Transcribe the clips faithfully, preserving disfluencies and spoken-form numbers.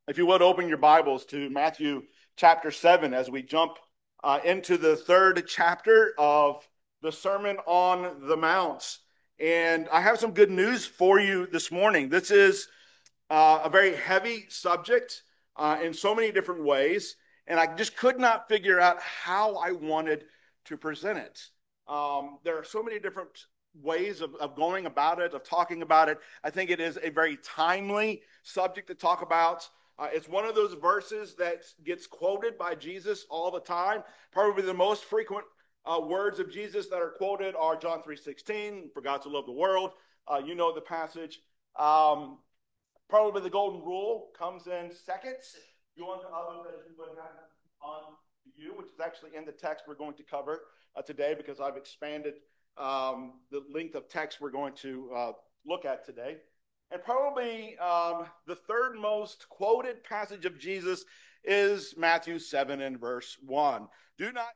If you would open your Bibles to Matthew chapter seven as we jump uh, into the third chapter of the Sermon on the Mount. And I have some good news for you this morning. This is uh, a very heavy subject uh, in so many different ways, and I just could not figure out how I wanted to present it. Um, there are so many different ways of, of going about it, of talking about it. I think it is a very timely subject to talk about. Uh, it's one of those verses that gets quoted by Jesus all the time. Probably the most frequent uh, words of Jesus that are quoted are John three sixteen, for God to love the world. Uh, you know the passage. Um, probably the golden rule comes in second. You want to other that you would have on you, which is actually in the text we're going to cover uh, today because I've expanded um, the length of text we're going to uh, look at today. And probably um, the third most quoted passage of Jesus is Matthew seven and verse one. Do not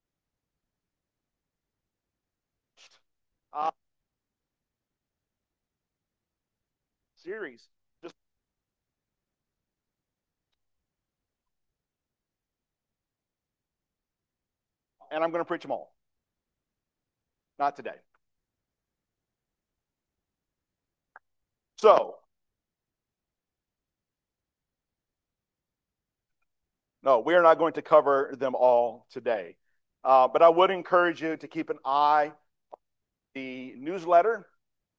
uh, series. Just and I'm going to preach them all. Not today. So, no, we are not going to cover them all today. Uh, but I would encourage you to keep an eye on the newsletter,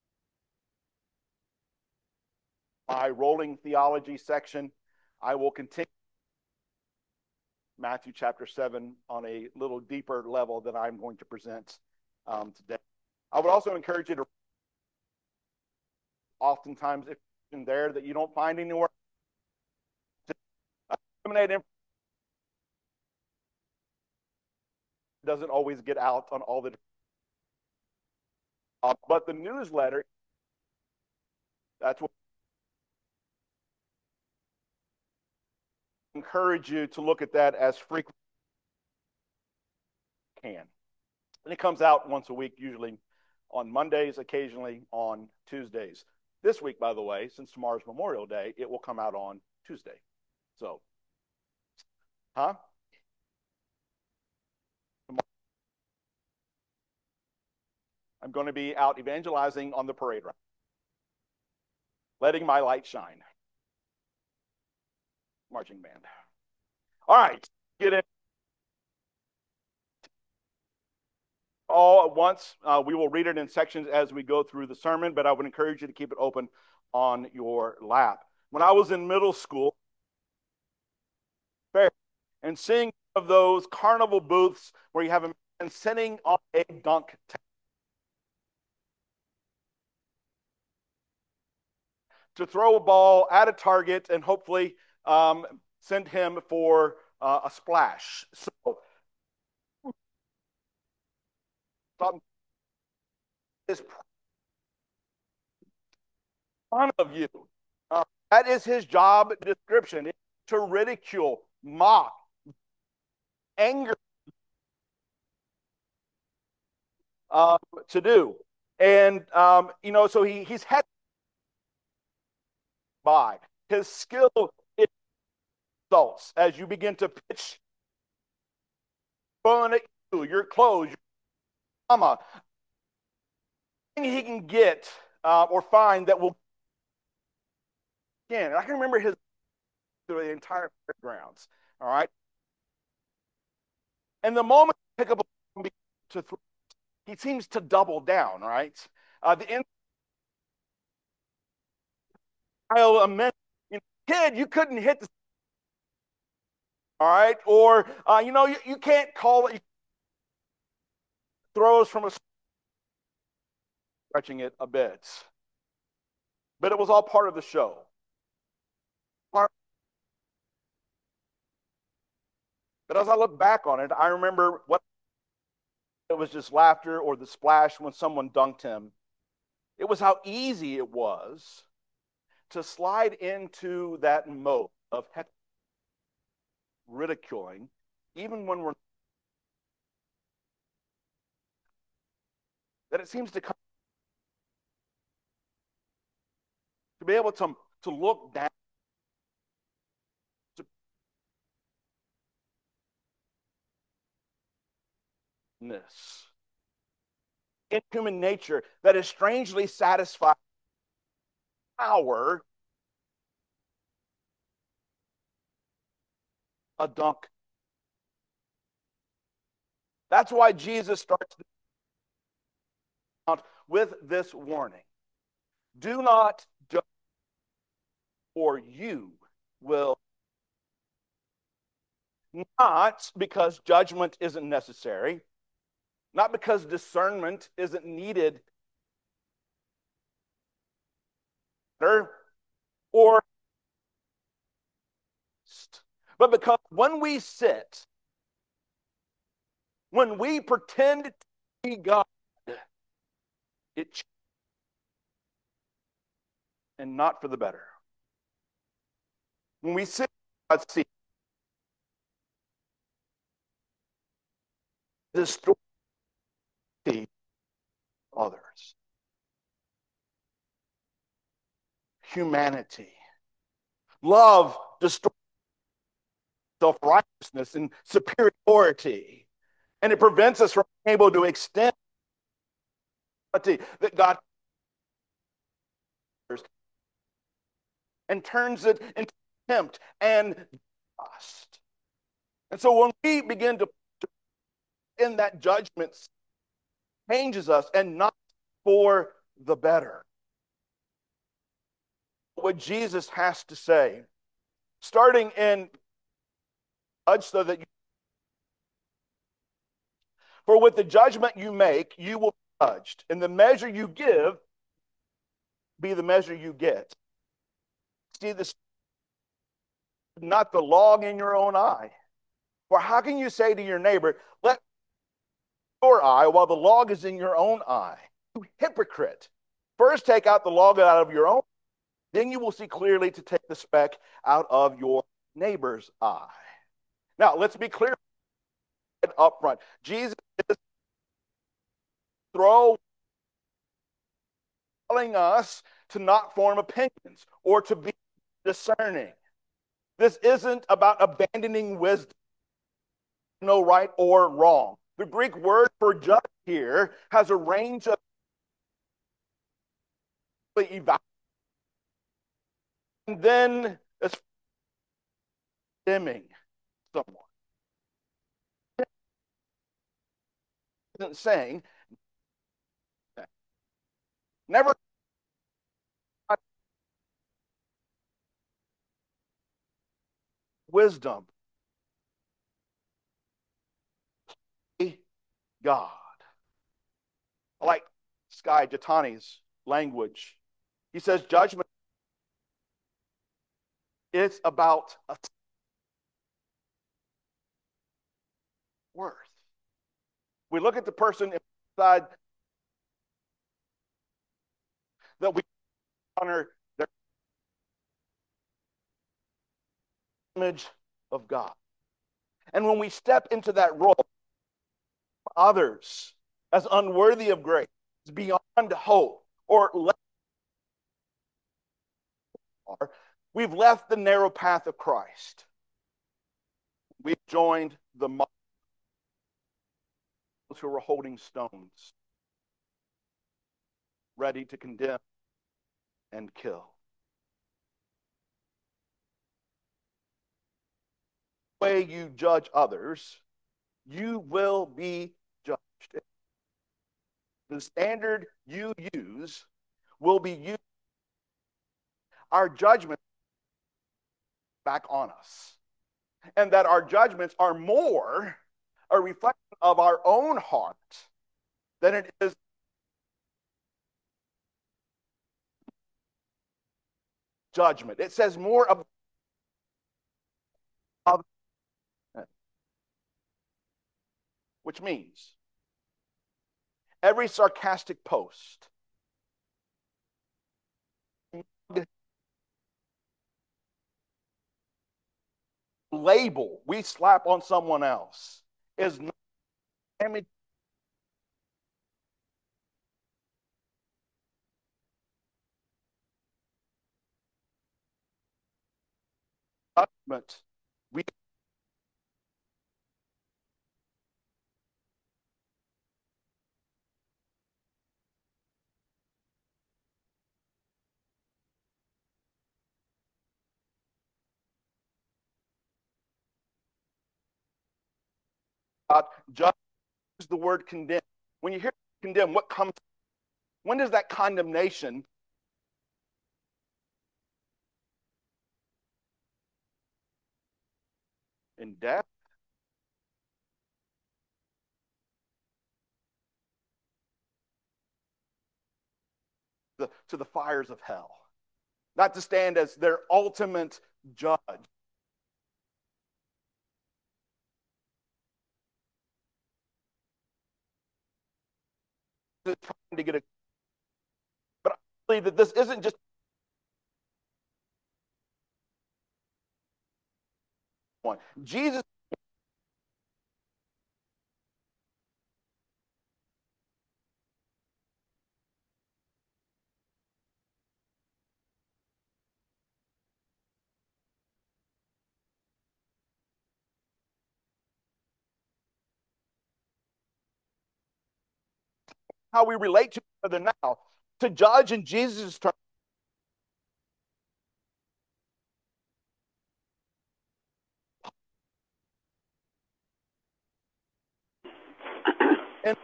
my rolling theology section. I will continue Matthew chapter seven on a little deeper level than I'm going to present um, today. I would also encourage you to oftentimes if in there that you don't find anywhere, eliminate doesn't always get out on all the uh, but the newsletter, that's what I encourage you to look at that as frequently as you can. And it comes out once a week, usually on Mondays, occasionally on Tuesdays. This week, by the way, since tomorrow's Memorial Day, it will come out on Tuesday. So, huh? I'm going to be out evangelizing on the parade route, letting my light shine. Marching band. All right, get in all at once. Uh, we will read it in sections as we go through the sermon, but I would encourage you to keep it open on your lap. When I was in middle school, and seeing of those carnival booths where you have a man sitting on a dunk tank to throw a ball at a target and hopefully um, send him for uh, a splash. So, is front of you. Uh, that is his job description, to ridicule, mock, anger, uh, to do. And, um, you know, so he, he's had by his skill results as you begin to pitch fun at you, your clothes, your mama, anything he can get uh, or find that will, again, I can remember his through the entire grounds. All right. And the moment you pick up a to throw, he seems to double down, right? Uh, the I'll amend, you know, kid, you couldn't hit the, all right, or uh, you know, you, you can't call it throws from a stretching it a bit, but it was all part of the show. Part, but as I look back on it, I remember what it was just laughter or the splash when someone dunked him. It was how easy it was to slide into that mode of heck ridiculing, even when we're that it seems to come to be able to to look down in human nature that is strangely satisfied power a dunk. That's why Jesus starts out with this warning. Do not judge, or you will. Not because judgment isn't necessary, not because discernment isn't needed, or but because when we sit, when we pretend to be God, it and not for the better. When we sit God's seat, destroy others, humanity, love destroys self-righteousness and superiority, and it prevents us from being able to extend that God and turns it into contempt and lust. And so when we begin to in that judgment changes us and not for the better. What Jesus has to say, starting in judge so that you, for with the judgment you make, you will be judged. And the measure you give be the measure you get. See this, not the log in your own eye. For how can you say to your neighbor, let your eye while the log is in your own eye? You hypocrite. First take out the log out of your own, then you will see clearly to take the speck out of your neighbor's eye. Now, let's be clear up front. Jesus is throwing telling us to not form opinions or to be discerning. This isn't about abandoning wisdom, no right or wrong. The Greek word for judge here has a range of evaluation. And then it's condemning someone. Isn't saying never wisdom. God. I like Skye Jethani's language. He says judgment is about a worth. We look at the person inside that we honor their image of God. And when we step into that role, others as unworthy of grace, beyond hope, or less, we've left the narrow path of Christ. We've joined the mob who were holding stones, ready to condemn and kill. The way you judge others, you will be judged. The standard you use will be used. Our judgment back on us. And that our judgments are more a reflection of our own heart than it is judgment. It says more of, of which means every sarcastic post, label we slap on someone else is not damage. Judgment. We about judge, use the word condemn. When you hear condemn, what comes? When does that condemnation in death? The, to the fires of hell, not to stand as their ultimate judge. Trying to get a, but I believe that this isn't just one. Jesus, how we relate to each other now, to judge in Jesus' terms. And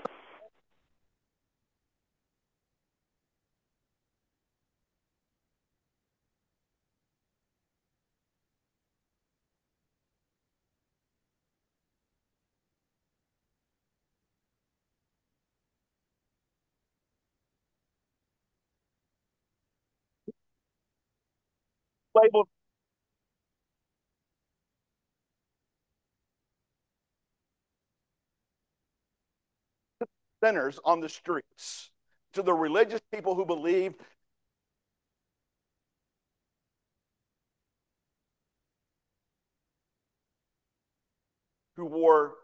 labeled sinners on the streets, to the religious people who believed, who wore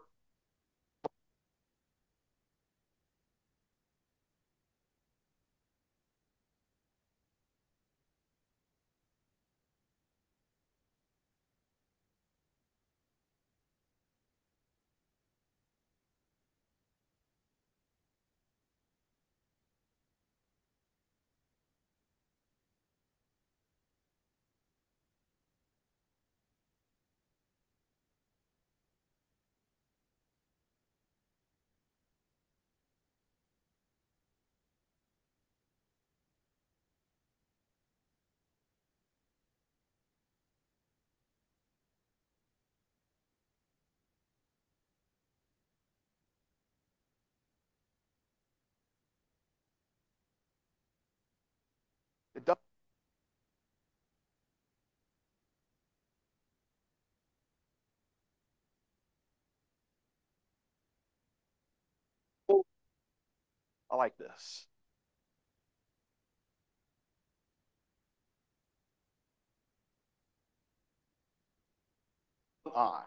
it doesn't. I like this. Eye.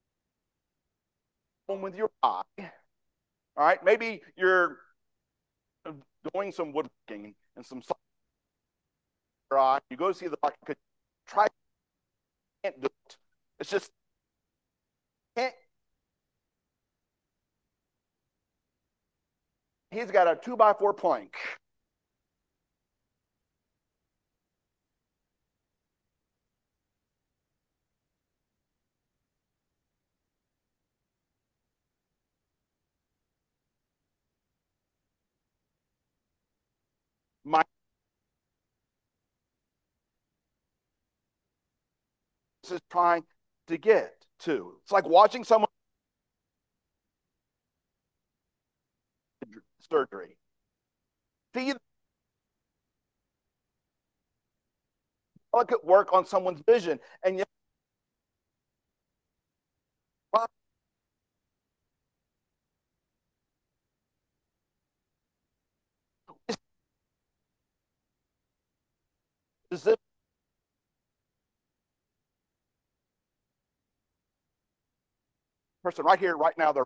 With your eye. All right. Maybe you're doing some woodworking and some eye. You go see the doctor. Try, can't do it. It's just can't. He's got a two by four plank. My is trying to get to. It's like watching someone surgery. See the delicate work on someone's vision, and yet is this person right here, right now, they're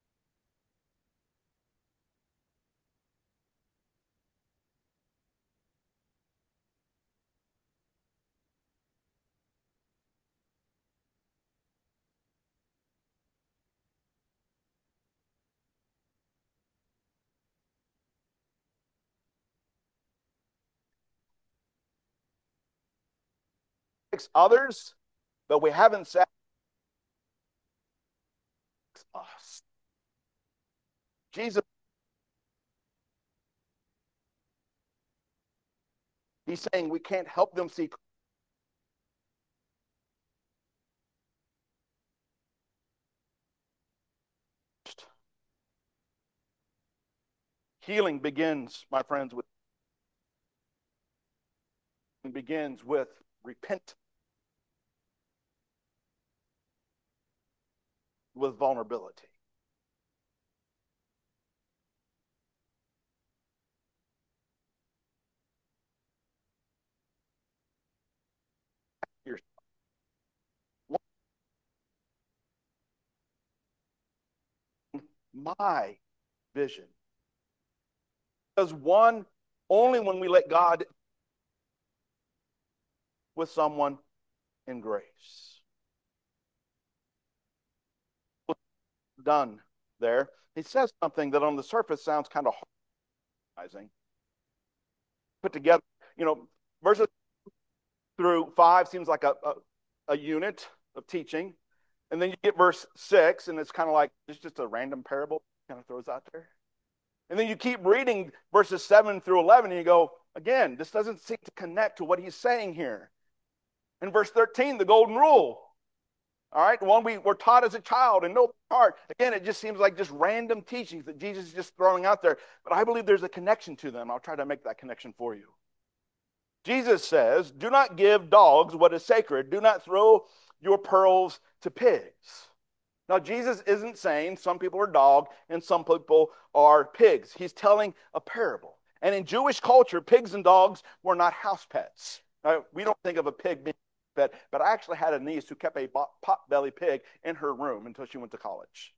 six others, but we haven't said us. Jesus, he's saying we can't help them see Christ. Healing begins, my friends, with begins with repent, with vulnerability. Here's my vision. Because one, only when we let God with someone in grace. Done there. He says something that on the surface sounds kind of harmonizing. Put together, you know, verses through five seems like a, a, a unit of teaching. And then you get verse six, and it's kind of like it's just a random parable kind of throws out there. And then you keep reading verses seven through eleven, and you go, again, this doesn't seem to connect to what he's saying here. In verse thirteen, the golden rule. All right, the one we were taught as a child and no part. Again, it just seems like just random teachings that Jesus is just throwing out there. But I believe there's a connection to them. I'll try to make that connection for you. Jesus says, do not give dogs what is sacred. Do not throw your pearls to pigs. Now, Jesus isn't saying some people are dog and some people are pigs. He's telling a parable. And in Jewish culture, pigs and dogs were not house pets. Now, we don't think of a pig being a pet, but I actually had a niece who kept a pot-belly pig in her room until she went to college.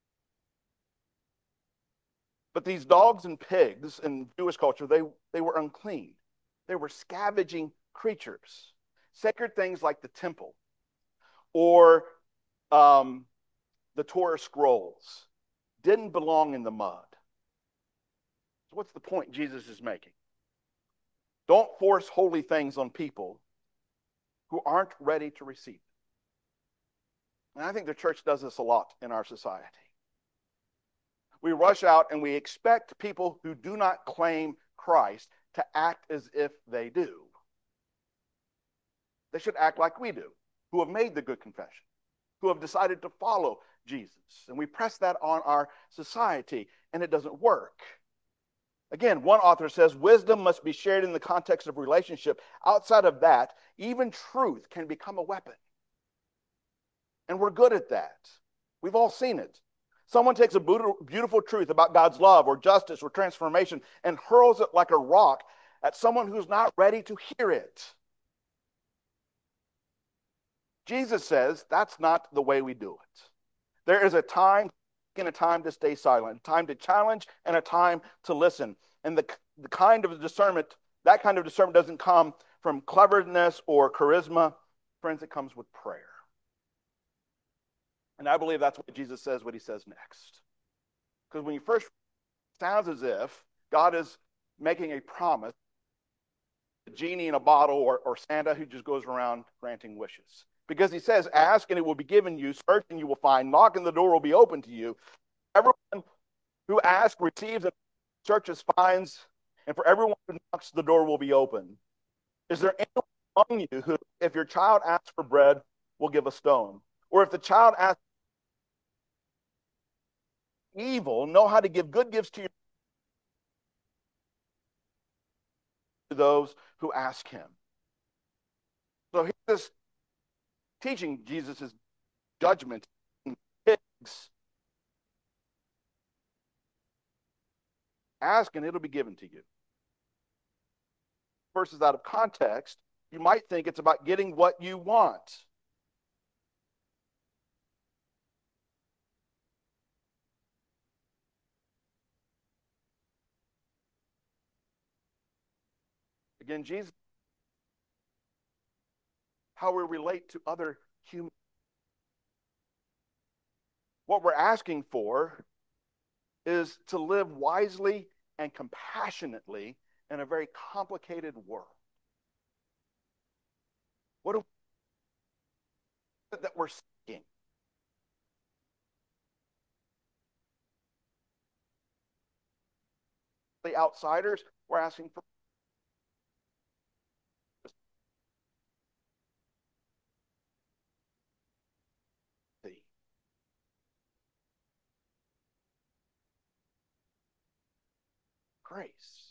But these dogs and pigs in Jewish culture, they, they were unclean. They were scavenging creatures. Sacred things like the temple or um, the Torah scrolls didn't belong in the mud. So what's the point Jesus is making? Don't force holy things on people who aren't ready to receive it. And I think the church does this a lot in our society. We rush out and we expect people who do not claim Christ to act as if they do. They should act like we do, who have made the good confession, who have decided to follow Jesus. And we press that on our society, and it doesn't work. Again, one author says, wisdom must be shared in the context of relationship. Outside of that, even truth can become a weapon. And we're good at that. We've all seen it. Someone takes a beautiful truth about God's love or justice or transformation and hurls it like a rock at someone who's not ready to hear it. Jesus says that's not the way we do it. There is a time and a time to stay silent, a time to challenge and a time to listen. And the, the kind of discernment, that kind of discernment doesn't come from cleverness or charisma. Friends, it comes with prayer. And I believe that's what Jesus says, what he says next. Because when you first, it sounds as if God is making a promise, a genie in a bottle or, or Santa who just goes around granting wishes. Because he says, ask and it will be given you, search and you will find, knock and the door will be open to you. Everyone who asks receives and searches finds, and for everyone who knocks, the door will be open. Is there anyone among you who, if your child asks for bread, will give a stone? Or if the child asks evil, know how to give good gifts to, your, to those who ask him? So here's this teaching Jesus' judgment. Pigs. Ask and it'll be given to you. Verses out of context, you might think it's about getting what you want. Again, Jesus, how we relate to other humans. What we're asking for is to live wisely and compassionately in a very complicated world. What do we, that we're seeking? the outsiders, we're asking for mercy. Grace.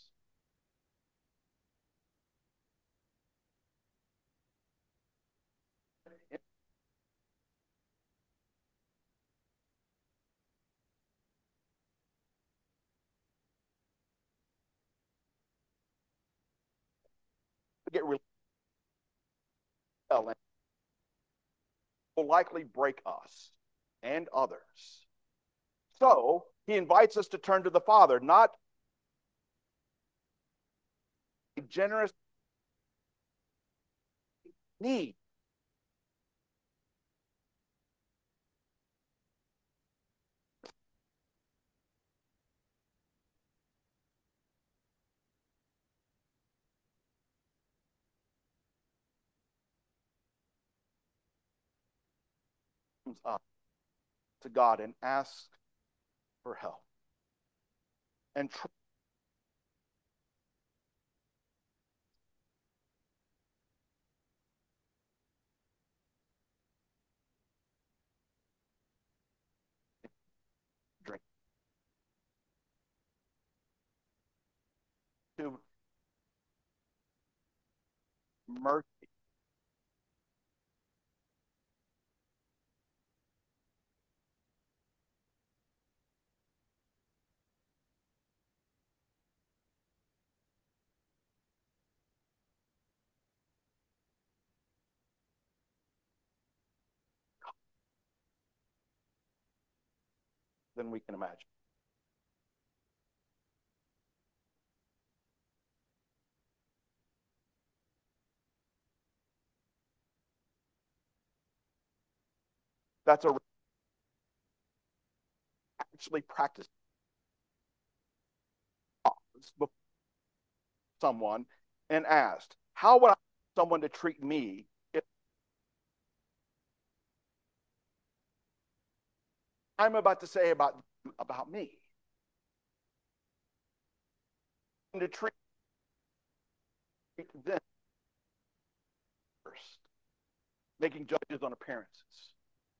Get really well, and will likely break us and others. So he invites us to turn to the Father, not a generous need. Up to God and ask for help and tr- drink to mercy. Than we can imagine. That's a actually practice someone and asked, how would I want someone to treat me if I'm about to say about about me? And to treat them first, making judges on appearances,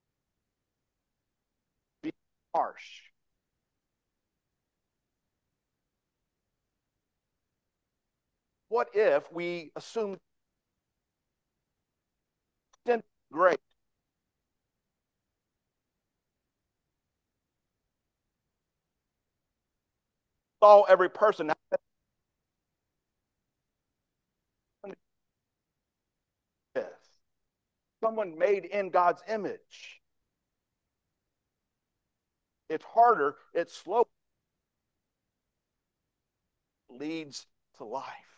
being harsh. What if we assume great saw every person someone made in God's image? It's harder, it's slow, leads to life.